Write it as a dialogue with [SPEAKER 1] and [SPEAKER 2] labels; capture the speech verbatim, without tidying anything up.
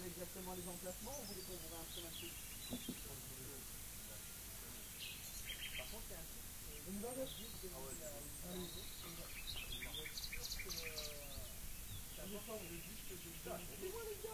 [SPEAKER 1] savez exactement les emplacements ou vous voulez qu'on vous réinstalle un truc? Par contre, il y a un truc. Une valeur juste de. Ah ouais, c'est sûr que. Ça dépend, le but de.